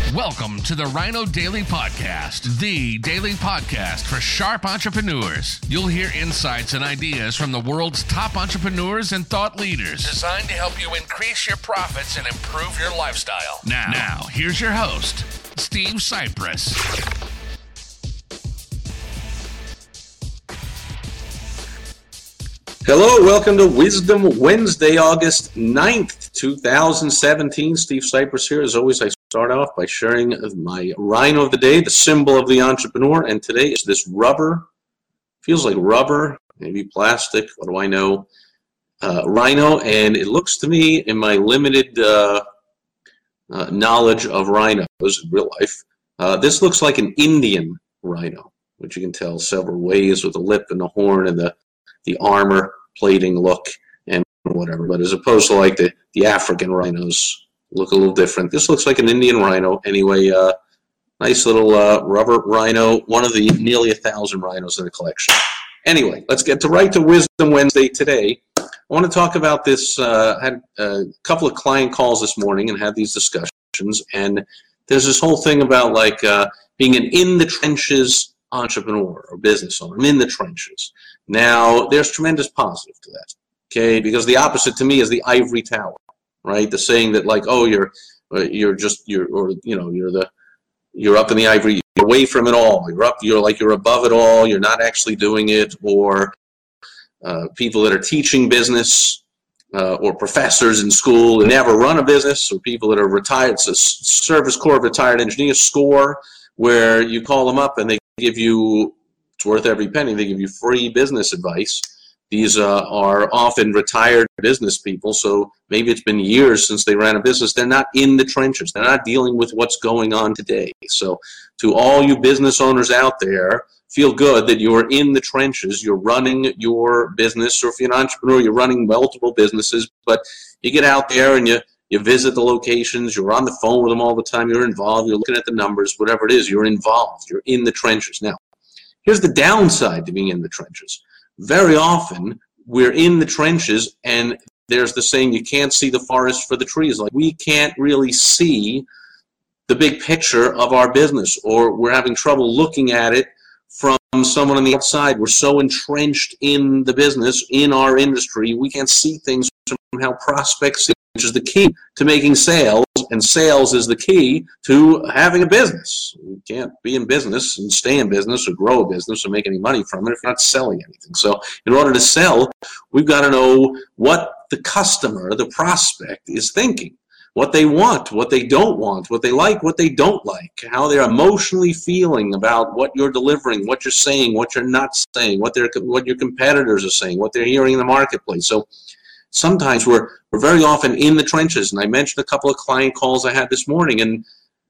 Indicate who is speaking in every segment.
Speaker 1: Welcome to the Rhino Daily Podcast, the daily podcast for sharp entrepreneurs. You'll hear insights and ideas from the world's top entrepreneurs and thought leaders, designed to help you increase your profits and improve your lifestyle. Now here's your host, Steve Cypress.
Speaker 2: Hello, welcome to Wisdom Wednesday, August 9th, 2017. Steve Cypress here. As always, I start off by sharing my rhino of the day, the symbol of the entrepreneur, and today is this rubber, feels like rubber, maybe plastic, what do I know, rhino, and it looks to me, in my limited knowledge of rhinos in real life, this looks like an Indian rhino, which you can tell several ways with the lip and the horn and the armor plating look and whatever, but as opposed to like the African rhinos look a little different. This looks like an Indian rhino. Anyway, nice little rubber rhino, one of the nearly 1,000 rhinos in the collection. Anyway, let's get right to Wisdom Wednesday today. I want to talk about this. Had a couple of client calls this morning and had these discussions, and there's this whole thing about like being an in-the-trenches entrepreneur or business owner. I'm in the trenches. Now, there's tremendous positive to that, okay? Because the opposite to me is the ivory tower, right? The saying that like, oh, you're up in the ivory, you're away from it all. You're above it all. You're not actually doing it. Or people that are teaching business or professors in school and never run a business, or people that are retired, it's a Service Corps of Retired Engineers, SCORE, where you call them up and they give you, it's worth every penny, they give you free business advice. These are often retired business people, so maybe it's been years since they ran a business. They're not in the trenches. They're not dealing with what's going on today. So to all you business owners out there, feel good that you're in the trenches. You're running your business, or if you're an entrepreneur, you're running multiple businesses, but you get out there and you visit the locations, you're on the phone with them all the time, you're involved, you're looking at the numbers, whatever it is, you're involved, you're in the trenches. Now, here's the downside to being in the trenches. Very often, we're in the trenches, and there's the saying, you can't see the forest for the trees. Like, we can't really see the big picture of our business, or we're having trouble looking at it from someone on the outside. We're so entrenched in the business, in our industry, we can't see things from how prospects see, which is the key to making sales, and sales is the key to having a business. You can't be in business and stay in business or grow a business or make any money from it if you're not selling anything. So in order to sell, we've got to know what the customer, the prospect, is thinking, what they want, what they don't want, what they like, what they don't like, how they're emotionally feeling about what you're delivering, what you're saying, what you're not saying, what your competitors are saying, what they're hearing in the marketplace. So sometimes we're very often in the trenches, and I mentioned a couple of client calls I had this morning, and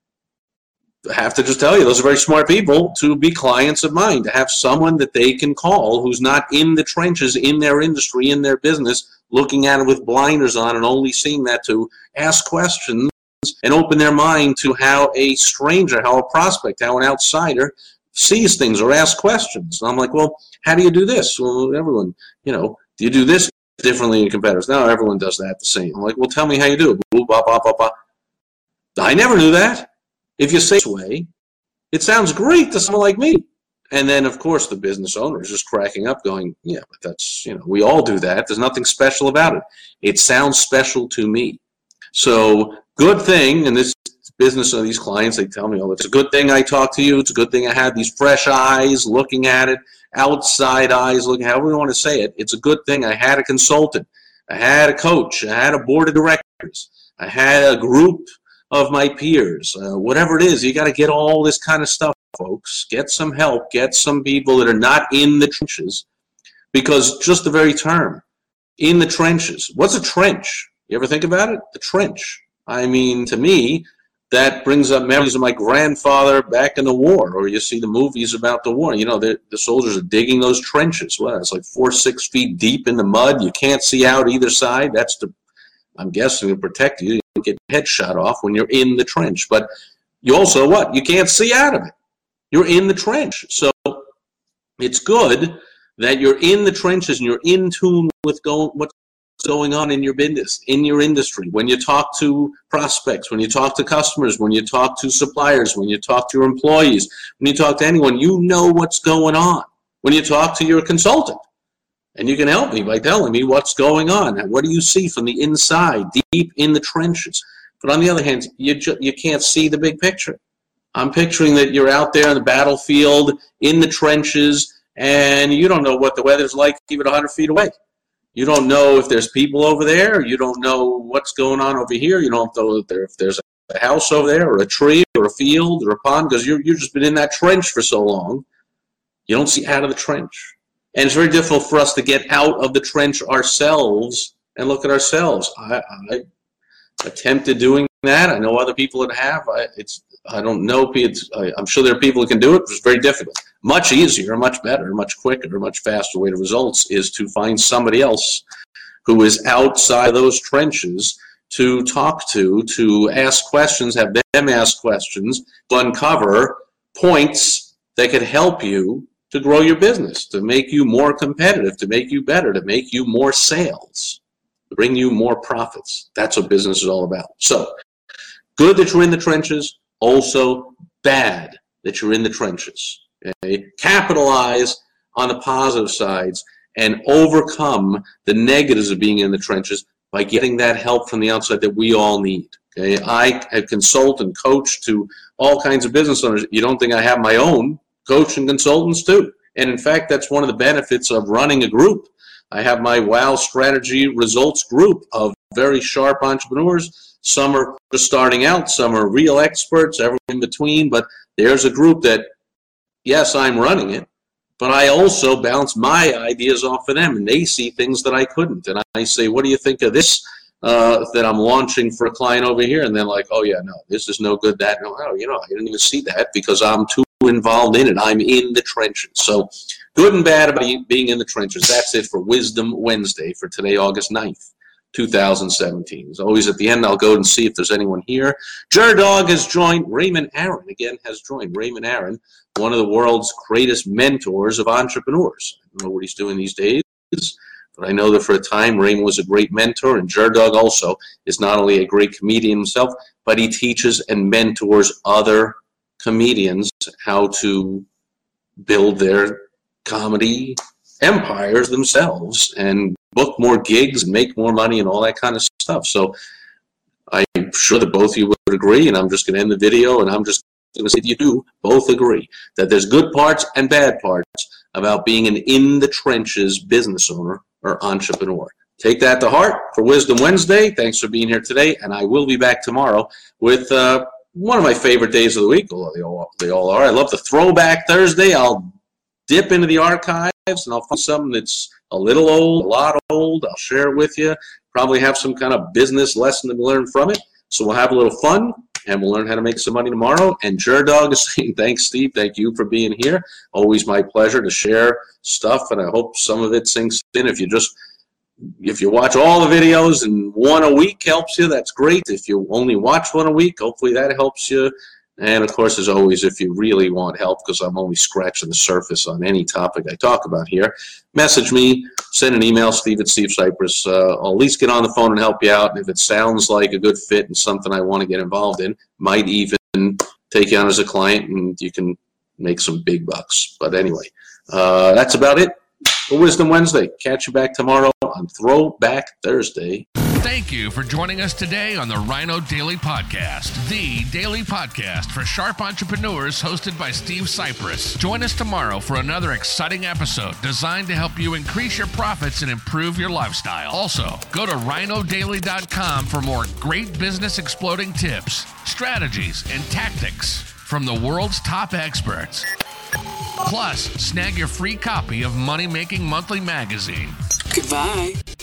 Speaker 2: I have to just tell you, those are very smart people to be clients of mine, to have someone that they can call who's not in the trenches, in their industry, in their business, looking at it with blinders on and only seeing that, to ask questions and open their mind to how a stranger, how a prospect, how an outsider sees things or asks questions. And I'm like, well, how do you do this? Well, everyone, do you do this differently than competitors? No, everyone does that the same. I'm like, well, tell me how you do it. Boop, bop, bop, bop, bop. I never knew that. If you say it this way, it sounds great to someone like me. And then, of course, the business owner is just cracking up going, yeah, but that's, we all do that. There's nothing special about it. It sounds special to me. So good thing, and this business of these clients, they tell me, oh, it's a good thing I talked to you. It's a good thing I had these fresh eyes looking at it, outside eyes looking, however you want to say it. It's a good thing I had a consultant. I had a coach. I had a board of directors. I had a group of my peers. Whatever it is, you got to get all this kind of stuff, folks. Get some help. Get some people that are not in the trenches, because just the very term, in the trenches. What's a trench? You ever think about it? The trench. I mean, to me, that brings up memories of my grandfather back in the war, or you see the movies about the war. The soldiers are digging those trenches. Well, it's like 4-6 feet deep in the mud. You can't see out either side. That's I'm guessing, to protect you. You don't get your head shot off when you're in the trench. But you also, what? You can't see out of it. You're in the trench. So it's good that you're in the trenches and you're in tune with what's going on in your business, in your industry, when you talk to prospects, when you talk to customers, when you talk to suppliers, when you talk to your employees, when you talk to anyone, you know what's going on. When you talk to your consultant, and you can help me by telling me what's going on. What do you see from the inside, deep in the trenches? But on the other hand, you can't see the big picture. I'm picturing that you're out there on the battlefield, in the trenches, and you don't know what the weather's like even 100 feet away. You don't know if there's people over there. You don't know what's going on over here. You don't know if there's a house over there, or a tree, or a field, or a pond, because you've just been in that trench for so long. You don't see out of the trench. And it's very difficult for us to get out of the trench ourselves and look at ourselves. I attempted doing that. I know other people that have. I don't know. I'm sure there are people who can do it, but it's very difficult. Much easier, much better, much quicker, much faster way to results is to find somebody else who is outside those trenches to talk to ask questions, have them ask questions, to uncover points that could help you to grow your business, to make you more competitive, to make you better, to make you more sales, to bring you more profits. That's what business is all about. So, good that you're in the trenches, also bad that you're in the trenches. Okay? Capitalize on the positive sides and overcome the negatives of being in the trenches by getting that help from the outside that we all need. Okay? I consult and coach to all kinds of business owners. You don't think I have my own coach and consultants too. And in fact, that's one of the benefits of running a group. I have my WOW Strategy Results group of very sharp entrepreneurs. Some are just starting out, some are real experts, everyone in between, but there's a group that, yes, I'm running it, but I also bounce my ideas off of them, and they see things that I couldn't. And I say, what do you think of this that I'm launching for a client over here? And they're like, oh yeah, no, this is no good, that, no, I didn't even see that because I'm too involved in it. I'm in the trenches. So good and bad about being in the trenches. That's it for Wisdom Wednesday for today, August 9th, 2017. As always, at the end, I'll go and see if there's anyone here. Dog has joined. Raymond Aaron, again, has joined. Raymond Aaron, one of the world's greatest mentors of entrepreneurs. I don't know what he's doing these days, but I know that for a time, Raymond was a great mentor, and Dog also is not only a great comedian himself, but he teaches and mentors other comedians how to build their comedy empires themselves and book more gigs and make more money and all that kind of stuff. So I'm sure that both of you would agree, and I'm just going to end the video, and I'm just going to say you do both agree that there's good parts and bad parts about being an in-the-trenches business owner or entrepreneur. Take that to heart for Wisdom Wednesday. Thanks for being here today, and I will be back tomorrow with one of my favorite days of the week, although they all are. I love the Throwback Thursday. I'll dip into the archives and I'll find something that's a little old, a lot old. I'll share it with you. Probably have some kind of business lesson to learn from it. So we'll have a little fun and we'll learn how to make some money tomorrow. And Dog is saying, thanks, Steve. Thank you for being here. Always my pleasure to share stuff, and I hope some of it sinks in. If you watch all the videos and one a week helps you, that's great. If you only watch one a week, hopefully that helps you. And, of course, as always, if you really want help, because I'm only scratching the surface on any topic I talk about here, message me, send an email, steve@stevecypress. I'll at least get on the phone and help you out. And if it sounds like a good fit and something I want to get involved in, might even take you on as a client, and you can make some big bucks. But anyway, that's about it for Wisdom Wednesday. Catch you back tomorrow on Throwback Thursday.
Speaker 1: Thank you for joining us today on the Rhino Daily Podcast, the daily podcast for sharp entrepreneurs hosted by Steve Cypress. Join us tomorrow for another exciting episode designed to help you increase your profits and improve your lifestyle. Also, go to rhinodaily.com for more great business exploding tips, strategies, and tactics from the world's top experts. Plus, snag your free copy of Money Making Monthly magazine.
Speaker 3: Goodbye.